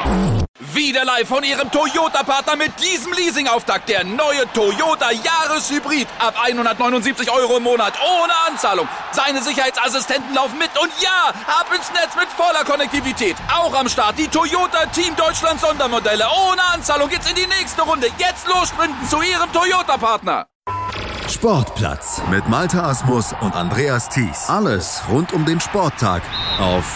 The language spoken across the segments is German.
Wieder live von Ihrem Toyota-Partner mit diesem Leasing-Auftakt. Der neue Toyota Jahreshybrid. Ab 179 € im Monat. Ohne Anzahlung. Seine Sicherheitsassistenten laufen mit. Und ja, ab ins Netz mit voller Konnektivität. Auch am Start die Toyota Team Deutschland Sondermodelle. Ohne Anzahlung geht's in die nächste Runde. Jetzt los sprinten zu Ihrem Toyota-Partner. Sportplatz mit Malte Asmus und Andreas Thies. Alles rund um den Sporttag auf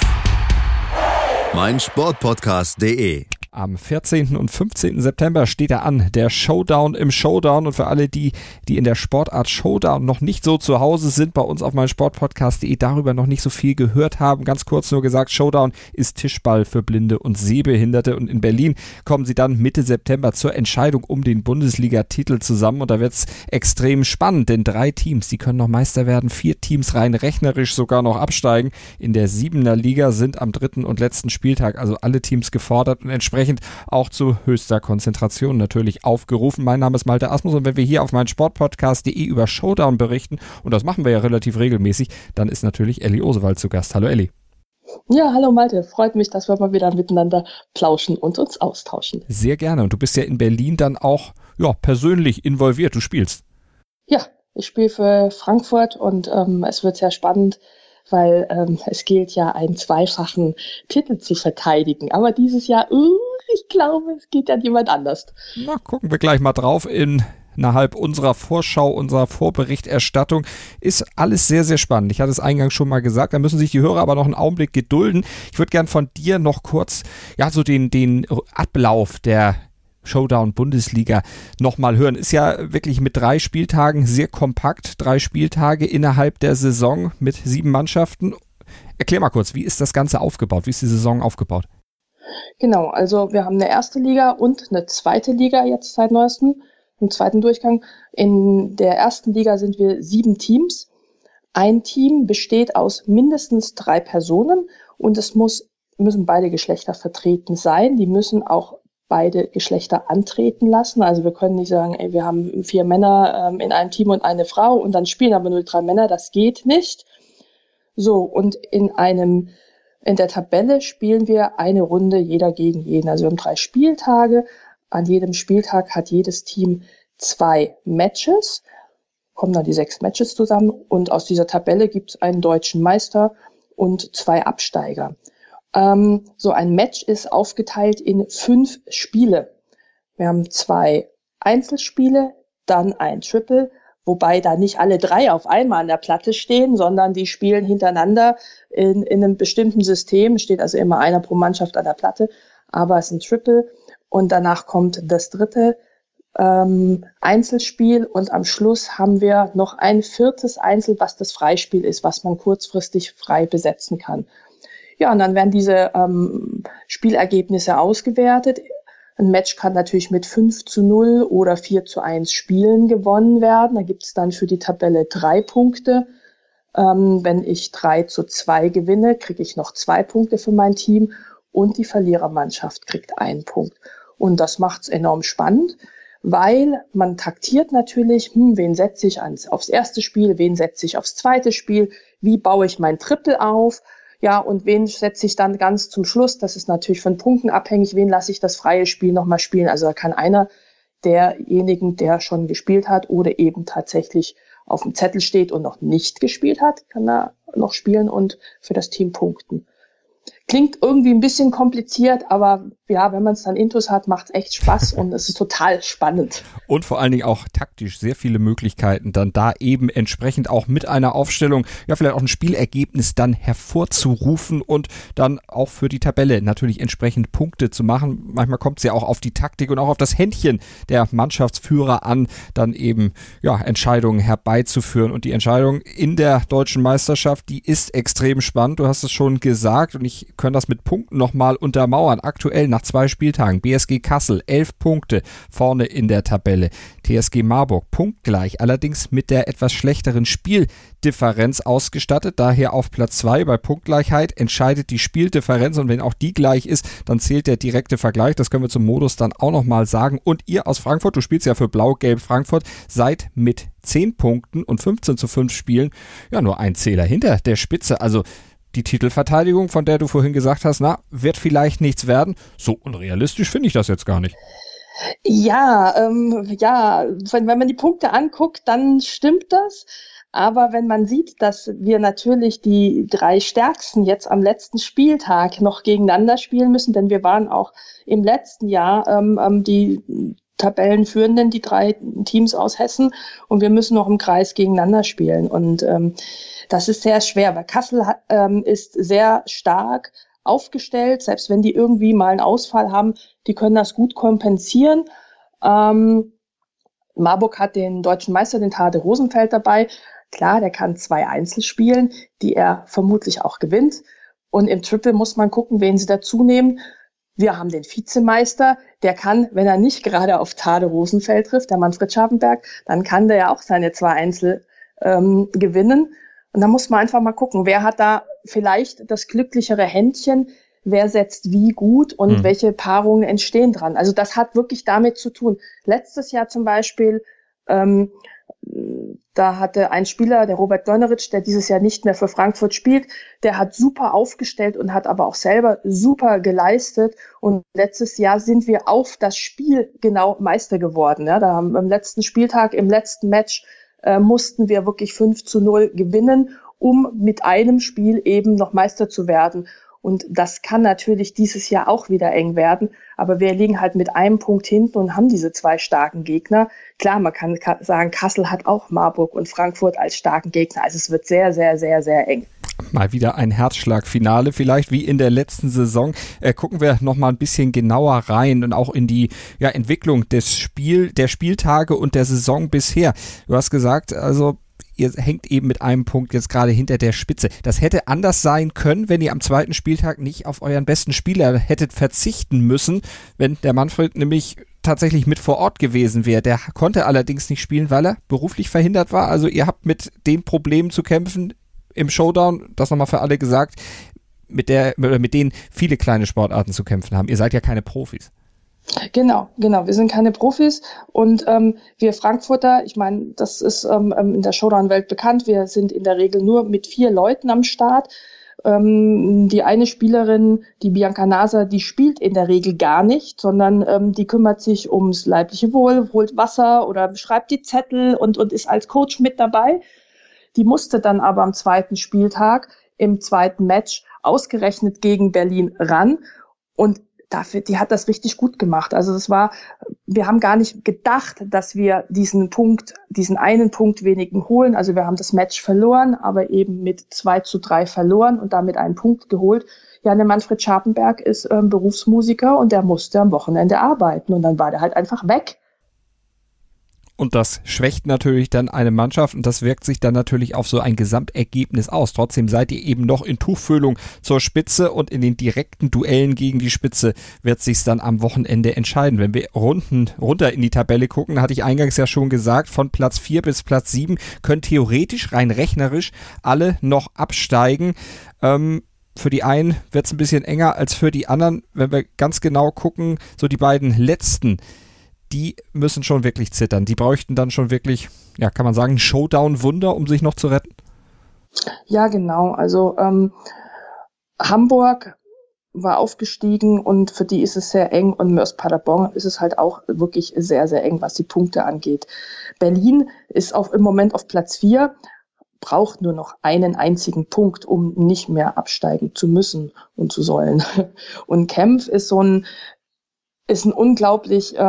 meinsportpodcast.de. Am 14. und 15. September steht er an, der Showdown im Showdown. Und für alle, die in der Sportart Showdown noch nicht so zu Hause sind, bei uns auf meinsportpodcast.de darüber noch nicht so viel gehört haben, ganz kurz nur gesagt, Showdown ist Tischball für Blinde und Sehbehinderte. Und in Berlin kommen sie dann Mitte September zur Entscheidung um den Bundesliga-Titel zusammen. Und da wird es extrem spannend, denn 3 Teams, die können noch Meister werden, 4 Teams rein rechnerisch sogar noch absteigen. In der 7er Liga sind am 3. und letzten Spieltag also alle Teams gefordert und entsprechend auch zu höchster Konzentration natürlich aufgerufen. Mein Name ist Malte Asmus und wenn wir hier auf meinsportpodcast.de über Showdown berichten, und das machen wir ja relativ regelmäßig, dann ist natürlich Elli Osewald zu Gast. Hallo Elli. Ja, hallo Malte. Freut mich, dass wir mal wieder miteinander plauschen und uns austauschen. Sehr gerne. Und du bist ja in Berlin dann auch persönlich involviert. Du spielst. Ja, ich spiele für Frankfurt und es wird sehr spannend, weil es gilt ja, einen zweifachen Titel zu verteidigen. Aber dieses Jahr, ich glaube, es geht an jemand anders. Na, gucken wir gleich mal drauf. Innerhalb unserer Vorschau, unserer Vorberichterstattung ist alles sehr, sehr spannend. Ich hatte es eingangs schon mal gesagt, da müssen sich die Hörer aber noch einen Augenblick gedulden. Ich würde gern von dir noch kurz so den Ablauf der Showdown-Bundesliga nochmal hören. Ist ja wirklich mit 3 Spieltagen sehr kompakt. 3 Spieltage innerhalb der Saison mit 7 Mannschaften. Erklär mal kurz, wie ist das Ganze aufgebaut? Wie ist die Saison aufgebaut? Genau, also wir haben eine erste Liga und eine zweite Liga jetzt seit neuestem, im zweiten Durchgang. In der ersten Liga sind wir 7 Teams. Ein Team besteht aus mindestens 3 Personen und es müssen beide Geschlechter vertreten sein. Die müssen auch beide Geschlechter antreten lassen. Also wir können nicht sagen, wir haben 4 Männer in einem Team und eine Frau und dann spielen aber nur 3 Männer. Das geht nicht. So, und in der Tabelle spielen wir eine Runde jeder gegen jeden. Also wir haben 3 Spieltage. An jedem Spieltag hat jedes Team 2 Matches. Kommen dann die 6 Matches zusammen. Und aus dieser Tabelle gibt es einen deutschen Meister und 2 Absteiger. So ein Match ist aufgeteilt in 5 Spiele. Wir haben 2 Einzelspiele, dann ein Triple, wobei da nicht alle 3 auf einmal an der Platte stehen, sondern die spielen hintereinander in einem bestimmten System. Steht also immer einer pro Mannschaft an der Platte, aber es ist ein Triple. Und danach kommt das 3. Einzelspiel und am Schluss haben wir noch ein 4. Einzel, was das Freispiel ist, was man kurzfristig frei besetzen kann. Ja, und dann werden diese Spielergebnisse ausgewertet. Ein Match kann natürlich mit 5:0 oder 4:1 Spielen gewonnen werden. Da gibt es dann für die Tabelle 3 Punkte. Wenn ich 3:2 gewinne, kriege ich noch 2 Punkte für mein Team und die Verlierermannschaft kriegt 1 Punkt. Und das macht es enorm spannend, weil man taktiert natürlich, wen setze ich aufs erste Spiel, wen setze ich aufs zweite Spiel, wie baue ich mein Triple auf. Ja, und wen setze ich dann ganz zum Schluss? Das ist natürlich von Punkten abhängig. Wen lasse ich das freie Spiel nochmal spielen? Also da kann einer derjenigen, der schon gespielt hat oder eben tatsächlich auf dem Zettel steht und noch nicht gespielt hat, kann er noch spielen und für das Team punkten. Klingt irgendwie ein bisschen kompliziert, aber ja, wenn man es dann intus hat, macht es echt Spaß und es ist total spannend. Und vor allen Dingen auch taktisch sehr viele Möglichkeiten, dann da eben entsprechend auch mit einer Aufstellung, vielleicht auch ein Spielergebnis dann hervorzurufen und dann auch für die Tabelle natürlich entsprechend Punkte zu machen. Manchmal kommt es ja auch auf die Taktik und auch auf das Händchen der Mannschaftsführer an, dann eben Entscheidungen herbeizuführen. Und die Entscheidung in der deutschen Meisterschaft, die ist extrem spannend. Du hast es schon gesagt und ich kann das mit Punkten nochmal untermauern. Aktuell nach 2 Spieltagen BSG Kassel 11 Punkte vorne in der Tabelle. TSG Marburg punktgleich, allerdings mit der etwas schlechteren Spieldifferenz ausgestattet. Daher auf Platz 2 bei Punktgleichheit entscheidet die Spieldifferenz und wenn auch die gleich ist, dann zählt der direkte Vergleich. Das können wir zum Modus dann auch nochmal sagen. Und ihr aus Frankfurt, du spielst ja für Blau-Gelb Frankfurt, seid mit 10 Punkten und 15:5 Spielen nur ein Zähler hinter der Spitze. Also die Titelverteidigung, von der du vorhin gesagt hast, wird vielleicht nichts werden. So unrealistisch finde ich das jetzt gar nicht. Ja, wenn man die Punkte anguckt, dann stimmt das. Aber wenn man sieht, dass wir natürlich die 3 Stärksten jetzt am letzten Spieltag noch gegeneinander spielen müssen, denn wir waren auch im letzten Jahr die Tabellenführenden, die 3 Teams aus Hessen, und wir müssen noch im Kreis gegeneinander spielen. Und das ist sehr schwer, weil Kassel ist sehr stark aufgestellt, selbst wenn die irgendwie mal einen Ausfall haben, die können das gut kompensieren. Marburg hat den deutschen Meister, den Tade Rosenfeld, dabei. Klar, der kann 2 Einzel spielen, die er vermutlich auch gewinnt. Und im Triple muss man gucken, wen sie dazu nehmen. Wir haben den Vizemeister, der kann, wenn er nicht gerade auf Tade Rosenfeld trifft, der Manfred Scharpenberg, dann kann der ja auch seine 2 Einzel gewinnen. Und da muss man einfach mal gucken, wer hat da vielleicht das glücklichere Händchen, wer setzt wie gut und welche Paarungen entstehen dran. Also das hat wirklich damit zu tun. Letztes Jahr zum Beispiel, da hatte ein Spieler, der Robert Donneritsch, der dieses Jahr nicht mehr für Frankfurt spielt, der hat super aufgestellt und hat aber auch selber super geleistet. Und letztes Jahr sind wir auf das Spiel genau Meister geworden. Ja, da haben am letzten Spieltag, im letzten Match, mussten wir wirklich 5-0 gewinnen, um mit einem Spiel eben noch Meister zu werden. Und das kann natürlich dieses Jahr auch wieder eng werden. Aber wir liegen halt mit einem Punkt hinten und haben diese 2 starken Gegner. Klar, man kann sagen, Kassel hat auch Marburg und Frankfurt als starken Gegner. Also es wird sehr, sehr, sehr, sehr eng. Mal wieder ein Herzschlagfinale, vielleicht wie in der letzten Saison. Gucken wir noch mal ein bisschen genauer rein und auch in die Entwicklung der Spieltage und der Saison bisher. Du hast gesagt, also ihr hängt eben mit einem Punkt jetzt gerade hinter der Spitze. Das hätte anders sein können, wenn ihr am 2. Spieltag nicht auf euren besten Spieler hättet verzichten müssen, wenn der Manfred nämlich tatsächlich mit vor Ort gewesen wäre. Der konnte allerdings nicht spielen, weil er beruflich verhindert war. Also ihr habt mit den Problemen zu kämpfen im Showdown, das nochmal für alle gesagt, mit denen viele kleine Sportarten zu kämpfen haben. Ihr seid ja keine Profis. Genau. Wir sind keine Profis und wir Frankfurter, ich meine, das ist in der Showdown-Welt bekannt, wir sind in der Regel nur mit 4 Leuten am Start. Die eine Spielerin, die Bianca Naser, die spielt in der Regel gar nicht, sondern die kümmert sich ums leibliche Wohl, holt Wasser oder schreibt die Zettel und ist als Coach mit dabei. Die musste dann aber am 2. Spieltag im 2. Match ausgerechnet gegen Berlin ran und die hat das richtig gut gemacht. Also wir haben gar nicht gedacht, dass wir diesen einen Punkt wenigen holen. Also wir haben das Match verloren, aber eben mit 2-3 verloren und damit einen Punkt geholt. Ja, der Manfred Scharpenberg ist Berufsmusiker und der musste am Wochenende arbeiten und dann war der halt einfach weg. Und das schwächt natürlich dann eine Mannschaft und das wirkt sich dann natürlich auf so ein Gesamtergebnis aus. Trotzdem seid ihr eben noch in Tuchfühlung zur Spitze und in den direkten Duellen gegen die Spitze wird sich's dann am Wochenende entscheiden. Wenn wir runter in die Tabelle gucken, hatte ich eingangs ja schon gesagt, von Platz 4 bis Platz 7 können theoretisch, rein rechnerisch, alle noch absteigen. Für die einen wird's ein bisschen enger als für die anderen. Wenn wir ganz genau gucken, so die beiden letzten, die müssen schon wirklich zittern. Die bräuchten dann schon wirklich, ja, kann man sagen, ein Showdown-Wunder, um sich noch zu retten? Ja, genau. Also Hamburg war aufgestiegen und für die ist es sehr eng und Mörs Paderborn ist es halt auch wirklich sehr, sehr eng, was die Punkte angeht. Berlin ist auch im Moment auf Platz 4, braucht nur noch einen einzigen Punkt, um nicht mehr absteigen zu müssen und zu sollen. Und Kempf ist ein unglaublich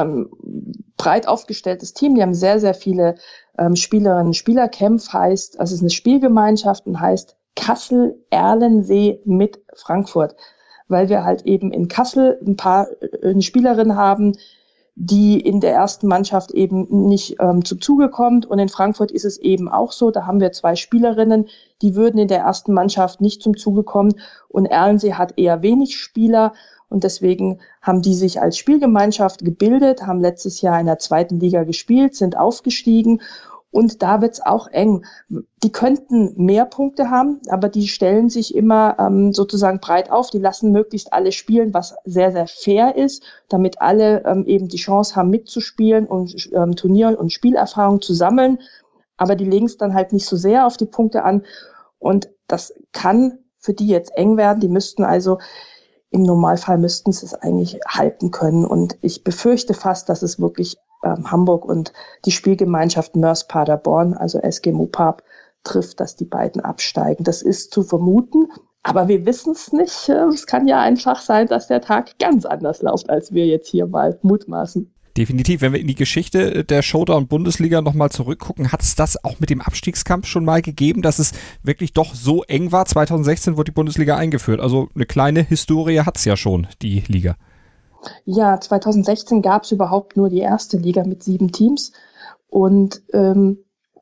breit aufgestelltes Team. Die haben sehr, sehr viele Spielerinnen und Spieler. Kempf heißt, also es ist eine Spielgemeinschaft und heißt Kassel-Erlensee mit Frankfurt, weil wir halt eben in Kassel ein paar Spielerinnen haben, die in der ersten Mannschaft eben nicht zum Zuge kommt. Und in Frankfurt ist es eben auch so, da haben wir 2 Spielerinnen, die würden in der ersten Mannschaft nicht zum Zuge kommen. Und Erlensee hat eher wenig Spieler. Und deswegen haben die sich als Spielgemeinschaft gebildet, haben letztes Jahr in der 2. Liga gespielt, sind aufgestiegen. Und da wird's auch eng. Die könnten mehr Punkte haben, aber die stellen sich immer sozusagen breit auf. Die lassen möglichst alle spielen, was sehr, sehr fair ist, damit alle eben die Chance haben mitzuspielen und Turnier- und Spielerfahrung zu sammeln. Aber die legen es dann halt nicht so sehr auf die Punkte an. Und das kann für die jetzt eng werden. Die müssten also, im Normalfall müssten sie es eigentlich halten können. Und ich befürchte fast, dass es wirklich Hamburg und die Spielgemeinschaft Moers Paderborn, also SG Mopap, trifft, dass die beiden absteigen. Das ist zu vermuten, aber wir wissen es nicht. Es kann ja einfach sein, dass der Tag ganz anders läuft, als wir jetzt hier mal mutmaßen. Definitiv. Wenn wir in die Geschichte der Showdown-Bundesliga nochmal zurückgucken, hat es das auch mit dem Abstiegskampf schon mal gegeben, dass es wirklich doch so eng war? 2016 wurde die Bundesliga eingeführt. Also eine kleine Historie hat es ja schon, die Liga. Ja, 2016 gab es überhaupt nur die erste Liga mit 7 Teams und dann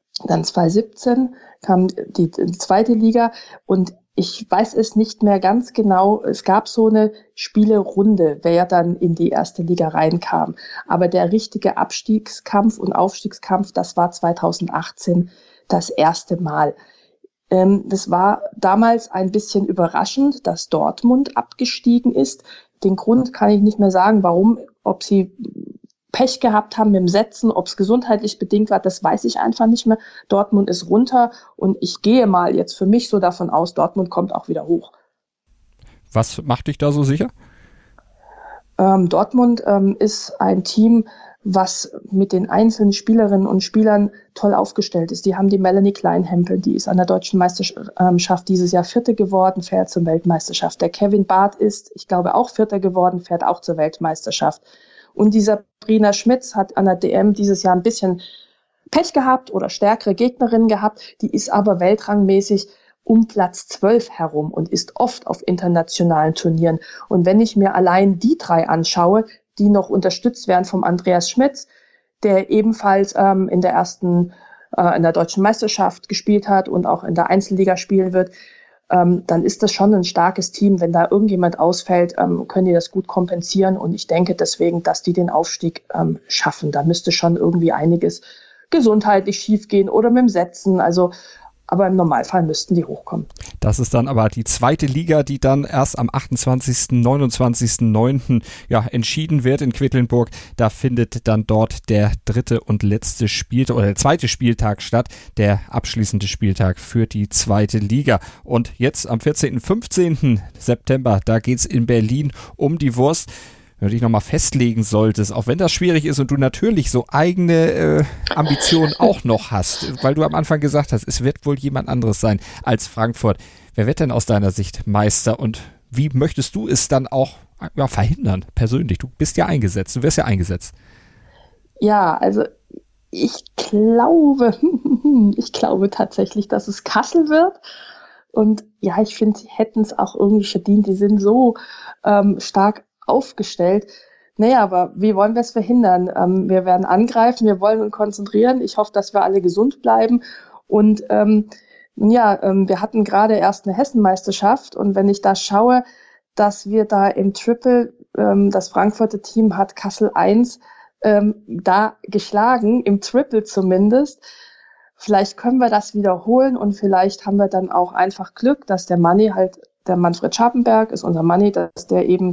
2017 kam die zweite Liga und ich weiß es nicht mehr ganz genau. Es gab so eine Spielerunde, wer dann in die erste Liga reinkam. Aber der richtige Abstiegskampf und Aufstiegskampf, das war 2018 das erste Mal. Das war damals ein bisschen überraschend, dass Dortmund abgestiegen ist. Den Grund kann ich nicht mehr sagen, warum, ob sie Pech gehabt haben mit dem Setzen, ob es gesundheitlich bedingt war, das weiß ich einfach nicht mehr. Dortmund ist runter und ich gehe mal jetzt für mich so davon aus, Dortmund kommt auch wieder hoch. Was macht dich da so sicher? Dortmund ist ein Team, was mit den einzelnen Spielerinnen und Spielern toll aufgestellt ist. Die haben die Melanie Kleinhempel, die ist an der Deutschen Meisterschaft dieses Jahr 4. geworden, fährt zur Weltmeisterschaft. Der Kevin Barth ist, ich glaube, auch 4. geworden, fährt auch zur Weltmeisterschaft. Und die Sabrina Schmitz hat an der DM dieses Jahr ein bisschen Pech gehabt oder stärkere Gegnerinnen gehabt. Die ist aber weltrangmäßig um Platz 12 herum und ist oft auf internationalen Turnieren. Und wenn ich mir allein die 3 anschaue, die noch unterstützt werden vom Andreas Schmitz, der ebenfalls in der Deutschen Meisterschaft gespielt hat und auch in der Einzelliga spielen wird, dann ist das schon ein starkes Team. Wenn da irgendjemand ausfällt, können die das gut kompensieren. Und ich denke deswegen, dass die den Aufstieg schaffen. Da müsste schon irgendwie einiges gesundheitlich schiefgehen oder mit dem Setzen. Aber im Normalfall müssten die hochkommen. Das ist dann aber die zweite Liga, die dann erst am 28., 29.09. Entschieden wird in Quedlinburg. Da findet dann dort der dritte und letzte Spieltag oder der zweite Spieltag statt, der abschließende Spieltag für die zweite Liga. Und jetzt am 14. 15. September, da geht's in Berlin um die Wurst. Wenn du dich nochmal festlegen solltest, auch wenn das schwierig ist und du natürlich so eigene Ambitionen auch noch hast, weil du am Anfang gesagt hast, es wird wohl jemand anderes sein als Frankfurt. Wer wird denn aus deiner Sicht Meister und wie möchtest du es dann auch verhindern, persönlich? Du bist ja eingesetzt, du wirst ja eingesetzt. Ja, also ich glaube tatsächlich, dass es Kassel wird. Und ja, ich finde, sie hätten es auch irgendwie verdient. Die sind so stark aufgestellt. Naja, aber wie wollen wir es verhindern? Wir werden angreifen, wir wollen uns konzentrieren. Ich hoffe, dass wir alle gesund bleiben. Und wir hatten gerade erst eine Hessenmeisterschaft. Und wenn ich da schaue, dass wir da im Triple, das Frankfurter Team hat Kassel 1 da geschlagen, im Triple zumindest. Vielleicht können wir das wiederholen und vielleicht haben wir dann auch einfach Glück, dass der Manni der Manfred Scharpenberg ist unser Manni, dass der eben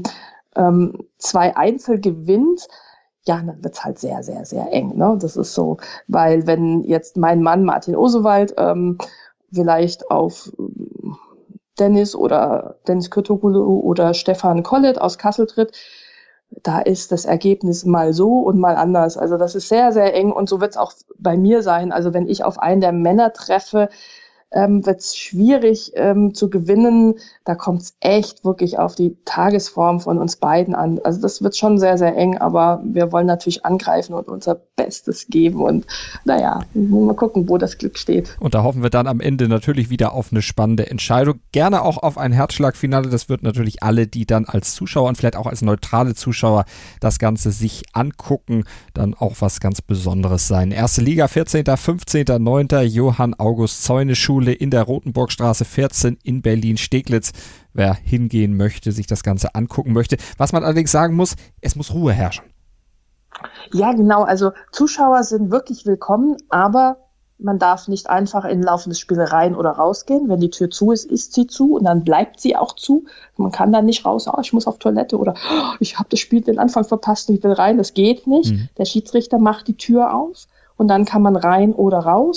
2 Einzel gewinnt, ja, dann wird's halt sehr, sehr, sehr eng, ne? Das ist so, weil wenn jetzt mein Mann Martin Osewald vielleicht auf Dennis Kürtoglu oder Stefan Kollet aus Kassel tritt, da ist das Ergebnis mal so und mal anders. Also das ist sehr, sehr eng und so wird's auch bei mir sein. Also wenn ich auf einen der Männer treffe, wird es schwierig zu gewinnen. Da kommt es echt wirklich auf die Tagesform von uns beiden an. Also das wird schon sehr, sehr eng, aber wir wollen natürlich angreifen und unser Bestes geben. Und mal gucken, wo das Glück steht. Und da hoffen wir dann am Ende natürlich wieder auf eine spannende Entscheidung. Gerne auch auf ein Herzschlagfinale. Das wird natürlich alle, die dann als Zuschauer und vielleicht auch als neutrale Zuschauer das Ganze sich angucken, dann auch was ganz Besonderes sein. Erste Liga, 14., 15.09. Johann August Zäune Schule in der Rotenburgstraße 14 in Berlin-Steglitz. Wer hingehen möchte, sich das Ganze angucken möchte. Was man allerdings sagen muss, es muss Ruhe herrschen. Ja, genau. Also Zuschauer sind wirklich willkommen, aber man darf nicht einfach in laufendes Spiel rein oder rausgehen. Wenn die Tür zu ist, ist sie zu und dann bleibt sie auch zu. Man kann dann nicht raus, ich muss auf Toilette oder ich habe das Spiel den Anfang verpasst und ich will rein. Das geht nicht. Der Schiedsrichter macht die Tür auf und dann kann man rein oder raus.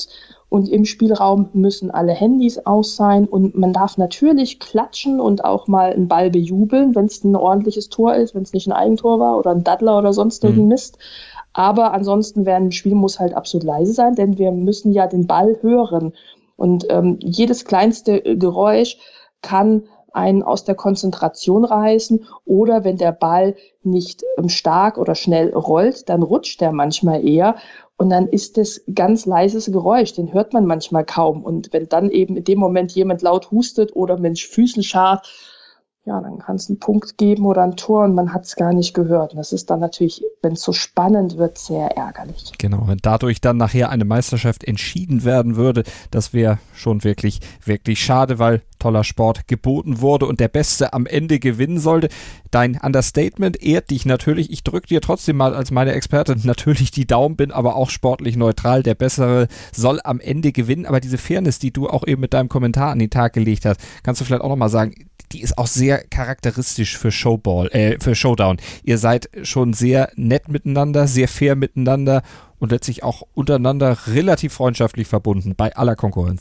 Und im Spielraum müssen alle Handys aus sein und man darf natürlich klatschen und auch mal einen Ball bejubeln, wenn es ein ordentliches Tor ist, wenn es nicht ein Eigentor war oder ein Daddler oder sonst irgendein Mist. Aber ansonsten während dem Spiel muss halt absolut leise sein, denn wir müssen ja den Ball hören. Und jedes kleinste Geräusch kann einen aus der Konzentration reißen oder wenn der Ball nicht stark oder schnell rollt, dann rutscht der manchmal eher. Und dann ist das ganz leises Geräusch, den hört man manchmal kaum. Und wenn dann eben in dem Moment jemand laut hustet oder mit Füßen scharrt, ja, dann kann es einen Punkt geben oder ein Tor und man hat es gar nicht gehört. Und das ist dann natürlich, wenn es so spannend wird, sehr ärgerlich. Genau, wenn dadurch dann nachher eine Meisterschaft entschieden werden würde, das wäre schon wirklich, wirklich schade, weil toller Sport geboten wurde und der Beste am Ende gewinnen sollte. Dein Understatement ehrt dich natürlich. Ich drücke dir trotzdem mal als meine Expertin natürlich die Daumen, bin aber auch sportlich neutral. Der Bessere soll am Ende gewinnen. Aber diese Fairness, die du auch eben mit deinem Kommentar an den Tag gelegt hast, kannst du vielleicht auch nochmal sagen, die ist auch sehr charakteristisch für für Showdown. Ihr seid schon sehr nett miteinander, sehr fair miteinander und letztlich auch untereinander relativ freundschaftlich verbunden bei aller Konkurrenz.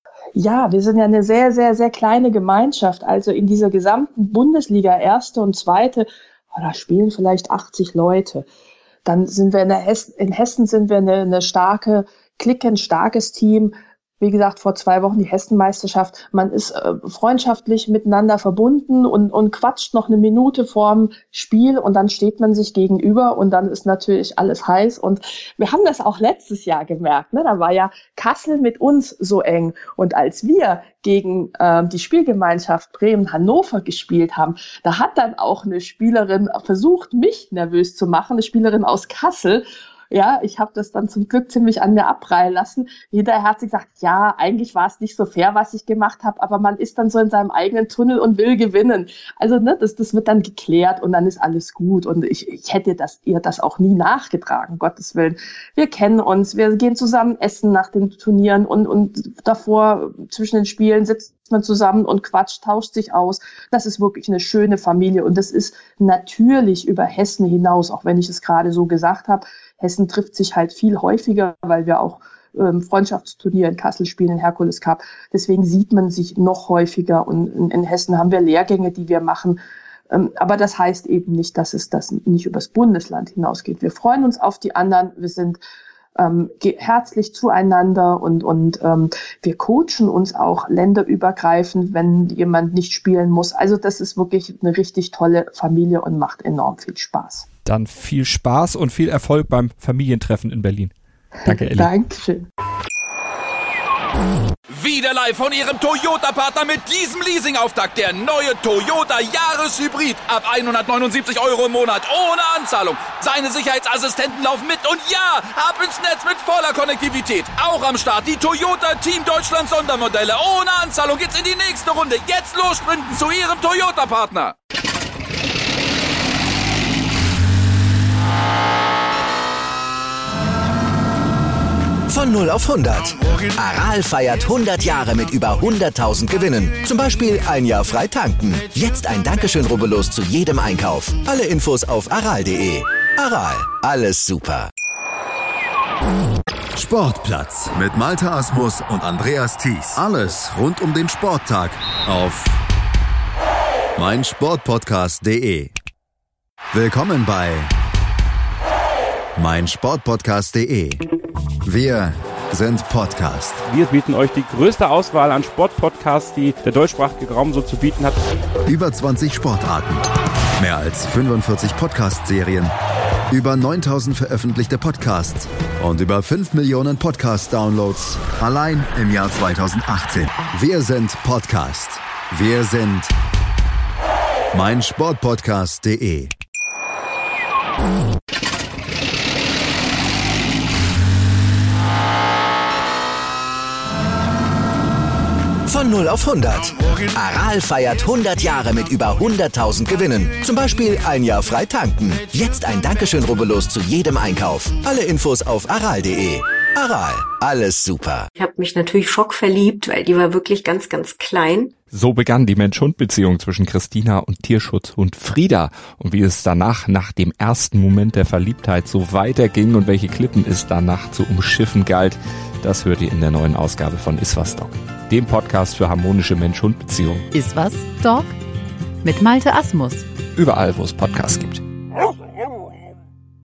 Ja, wir sind ja eine sehr, sehr, sehr kleine Gemeinschaft. Also in dieser gesamten Bundesliga, erste und zweite, da spielen vielleicht 80 Leute. Dann sind wir in Hessen sind wir eine starke Clique, ein starkes Team. Wie gesagt, vor 2 Wochen die Hessenmeisterschaft. Man ist freundschaftlich miteinander verbunden und quatscht noch eine Minute vorm Spiel und dann steht man sich gegenüber und dann ist natürlich alles heiß. Und wir haben das auch letztes Jahr gemerkt, ne? Da war ja Kassel mit uns so eng. Und als wir gegen die Spielgemeinschaft Bremen-Hannover gespielt haben, da hat dann auch eine Spielerin versucht, mich nervös zu machen, eine Spielerin aus Kassel. Ja, ich habe das dann zum Glück ziemlich an mir abprallen lassen. Hinterher hat sie gesagt, ja, eigentlich war es nicht so fair, was ich gemacht habe, aber man ist dann so in seinem eigenen Tunnel und will gewinnen. Also ne, das wird dann geklärt und dann ist alles gut. Und ich hätte ihr das auch nie nachgetragen, Gottes Willen. Wir kennen uns, wir gehen zusammen essen nach den Turnieren und davor zwischen den Spielen sitzt man zusammen und quatscht, tauscht sich aus. Das ist wirklich eine schöne Familie und das ist natürlich über Hessen hinaus, auch wenn ich es gerade so gesagt habe. Hessen trifft sich halt viel häufiger, weil wir auch Freundschaftsturnier in Kassel spielen, in Herkules Cup. Deswegen sieht man sich noch häufiger und in Hessen haben wir Lehrgänge, die wir machen. Aber das heißt eben nicht, dass es das nicht übers Bundesland hinausgeht. Wir freuen uns auf die anderen. Wir sind herzlich zueinander und wir coachen uns auch länderübergreifend, wenn jemand nicht spielen muss. Also das ist wirklich eine richtig tolle Familie und macht enorm viel Spaß. Dann viel Spaß und viel Erfolg beim Familientreffen in Berlin. Danke, Elli. Dankeschön. Wieder live von Ihrem Toyota-Partner mit diesem Leasing-Auftakt. Der neue Toyota Jahreshybrid. Ab 179 € im Monat. Ohne Anzahlung. Seine Sicherheitsassistenten laufen mit. Und ja, ab ins Netz mit voller Konnektivität. Auch am Start die Toyota Team Deutschland Sondermodelle. Ohne Anzahlung geht's in die nächste Runde. Jetzt los sprinten zu Ihrem Toyota-Partner. Von 0 auf 100. Aral feiert 100 Jahre mit über 100.000 Gewinnen. Zum Beispiel 1 Jahr frei tanken. Jetzt ein Dankeschön, rubbellos zu jedem Einkauf. Alle Infos auf aral.de. Aral, alles super. Sportplatz mit Malte Asmus und Andreas Thies. Alles rund um den Sporttag auf meinsportpodcast.de. Willkommen bei meinsportpodcast.de. Wir sind Podcast. Wir bieten euch die größte Auswahl an Sportpodcasts, die der deutschsprachige Raum so zu bieten hat. Über 20 Sportarten, mehr als 45 Podcast-Serien, über 9.000 veröffentlichte Podcasts und über 5 Millionen Podcast-Downloads allein im Jahr 2018. Wir sind Podcast. Wir sind meinsportpodcast.de. Von 0 auf 100. Aral feiert 100 Jahre mit über 100.000 Gewinnen. Zum Beispiel 1 Jahr frei tanken. Jetzt ein Dankeschön, rubbellos zu jedem Einkauf. Alle Infos auf aral.de. Aral, alles super. Ich habe mich natürlich schockverliebt, weil die war wirklich ganz, ganz klein. So begann die Mensch-Hund-Beziehung zwischen Christina und Tierschutzhund Frieda. Und wie es danach, nach dem ersten Moment der Verliebtheit, so weiterging und welche Klippen es danach zu umschiffen galt, das hört ihr in der neuen Ausgabe von Iswas Dog, dem Podcast für harmonische Mensch-Hund-Beziehungen. Iswas Dog mit Malte Asmus. Überall, wo es Podcasts gibt.